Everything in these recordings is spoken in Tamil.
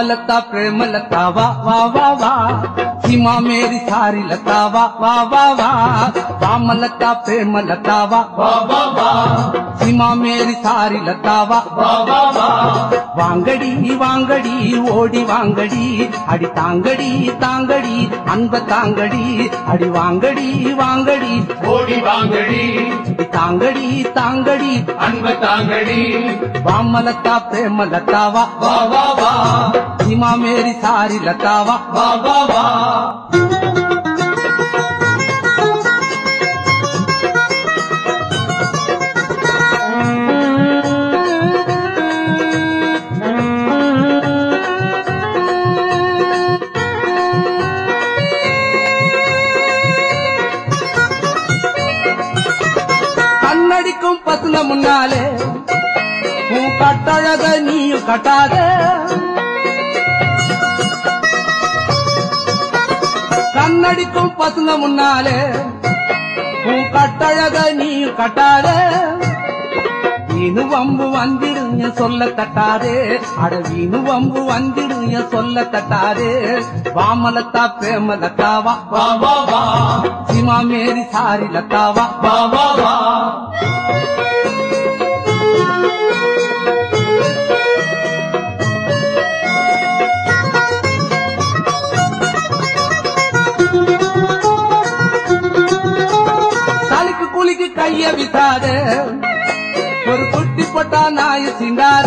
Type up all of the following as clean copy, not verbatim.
वामलता प्रेम लता वा वा वा वा सीमा मेरी सारी लता वा वा वा वा वामलता प्रेम लता वा वा वा वा सीमा मेरी सारी लता वा वा वा वा वांगड़ी वांगड़ी ओडी वांगड़ी अड़ी तांगड़ी तांगड़ी अன்ப तांगड़ी अड़ी वांगड़ी वांगड़ी ओडी वांगड़ी तांगड़ी तांगड़ी अன்ப तांगड़ी वामलता प्रेम लता वा वा वा वा सीमा मेरी सारी लता वा वा वा वा கண்ணடிக்கும் பசுல முன்னாலே உன் கட்டழக நீயும் கட்டாத கண்ணடிக்கும் பசுல முன்னாலே உன் கட்டழக நீயும் கட்டாத வீணு வம்பு வந்திடுங்க சொல்ல தட்டாதே அட வீணு வம்பு வந்திடுங்க சொல்ல தட்டாதே வாமலத்தா பிரேம லத்தாவா वा वा वा सीमा मेरी सारी लतावा वा वा वा தலைக்கு குளிக்கு கைய விசாத ஒரு குட்டி போட்டா நாய சிங்காத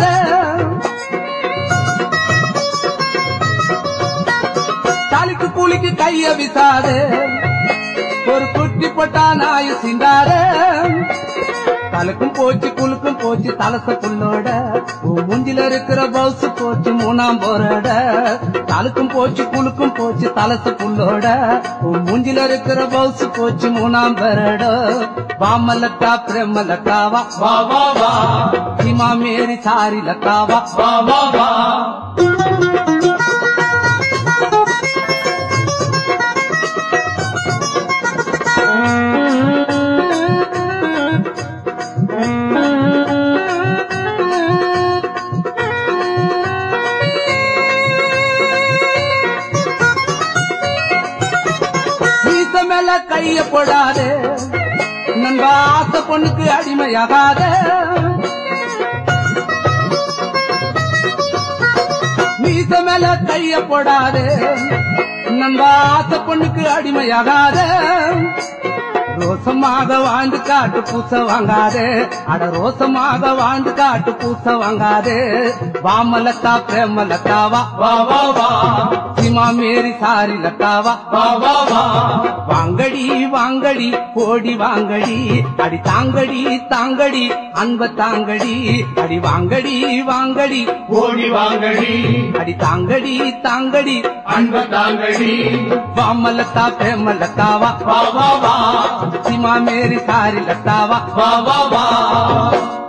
தலைக்கு குளிக்கு கைய விசாத ஒரு குட்டி போட்டா நாய சிங்காத தலைக்கும் போச்சு குலுக்கும் போச்சு தலச புள்ளோட மூஞ்சில இருக்கிற பவுசு போச்சு மூணாம் போரோட தலுக்கும் போச்சு குலுக்கும் போச்சு தலச புள்ளோட மூஞ்சில இருக்கிற பவுசு போச்சு மூணாம் போரோட வாமலத்தா பிரேம லத்தாவா वा वा वा सीमा मेरी सारी लतावा वा वा वा மீச மேல கைய போடாதே நண்பா ஆசை பொண்ணுக்கு அடிமையாகாத மீச மேல கைய போடாதே நண்பா ஆசை பொண்ணுக்கு அடிமையாகாத ரோசமாக வாழ்ந்து காட்டு பூச வாங்காதே அட ரோசமாக வாழ்ந்து காட்டு பூச வாங்காதே வாமலத்தா பிரேம லத்தாவா वा वा वा सीमा मेरी सारी लतावा वा वा वा வாங்கடி வாங்கடி கோடி வாங்கடி அடி தாங்கடி தாங்கடி அன்ப தாங்கடி அடி வாங்கடி வாங்கடி ओडी वांगड़ी அடி தாங்கடி தாங்கடி अன்ப तांगड़ी वामलता प्रेम लतावा वा वा वा सीमा मेरी सारी लतावा वा वा वा